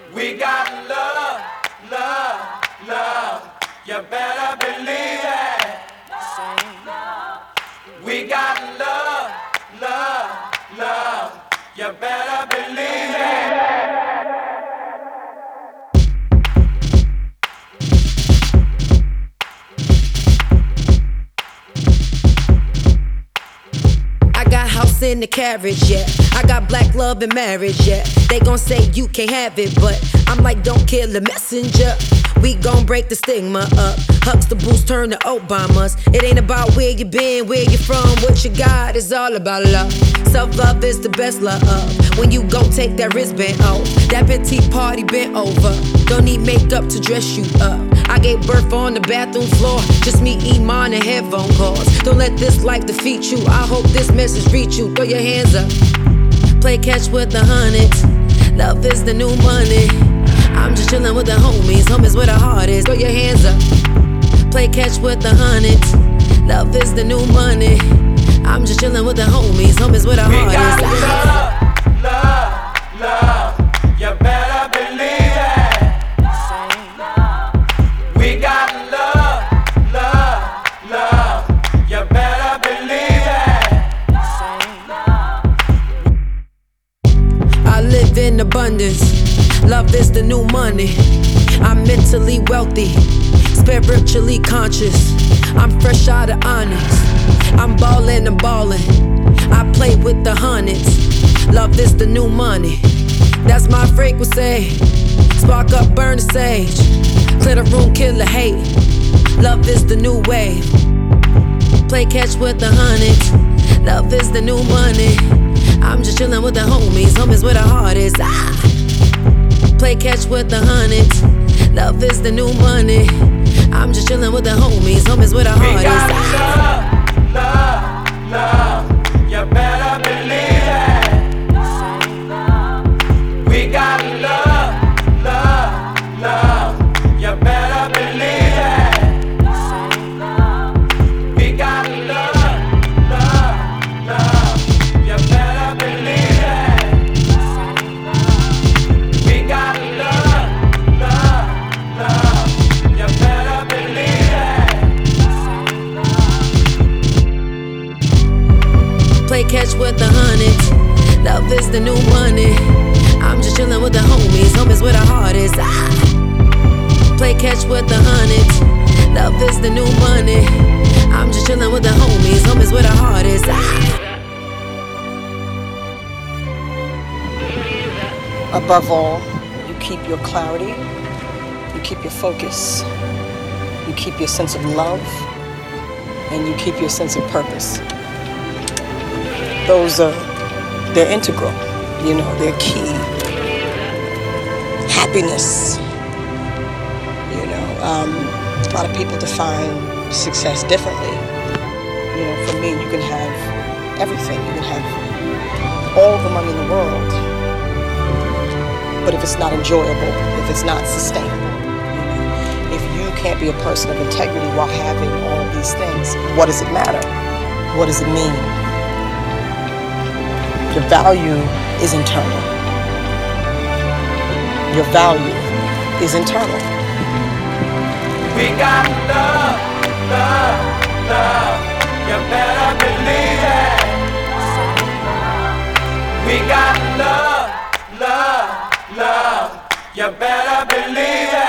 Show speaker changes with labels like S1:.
S1: We got love, love, love. You better believe it. We got love, love, love. You better believe it.
S2: I got house in the carriage, yeah. I got black love and marriage, yeah. They gon' say you can't have it, but I'm like, don't kill the messenger. We gon' break the stigma up. Huxtables turn to Obamas. It ain't about where you been, where you from, what you got. It's all about love. Self-love is the best love. When you gon' take that wristband off, that petite party bent over. Don't need makeup to dress you up. I gave birth on the bathroom floor. Just me, Iman, and headphone calls. Don't let this life defeat you. I hope this message reach you. Throw your hands up. Play catch with the hundreds. Love is the new money. I'm just chillin' with the homies. Homies where the heart is. Throw your hands up. Play catch with the hundreds. Love is the new money. I'm just chillin' with the homies. Homies where the heart is.
S1: We got love, love, love. You better believe it. We got love, love, love. You better believe it.
S2: I live in abundance. Love is the new money. I'm mentally wealthy, spiritually conscious. I'm fresh out of onyx. I'm ballin' and ballin'. I play with the hundreds. Love is the new money. That's my frequency. Spark up, burn the sage. Clear the room, kill the hate. Love is the new wave. Play catch with the hundreds. Love is the new money. I'm just chillin' with the homies. Homies where the heart is. Play catch with the hundreds. Love is the new money. I'm just chillin' with the homies. Homies where the heart is.
S1: We got love, love, love. You better believe it. We got love, love, love. You better believe it. We got love, love, love. You better believe it. We got love, love, love. You better believe it.
S2: Play catch with the hundreds. Love is the new money. I'm just chillin' with the homies. Homies where the heart is. Play catch with the hundreds. Love is the new money. I'm just chillin' with the homies. Homies where the heart is.
S3: Above all, you keep your clarity, you keep your focus, you keep your sense of love, and you keep your sense of purpose. They're integral, they're key. Happiness, a lot of people define success differently. For me, you can have everything. You can have all the money in the world, but if it's not enjoyable, if it's not sustainable, if you can't be a person of integrity while having all these things, what does it matter? What does it mean? Your value is internal. Your value is internal.
S1: We got love, love, love. You better believe it. We got love, love, love. You better believe it.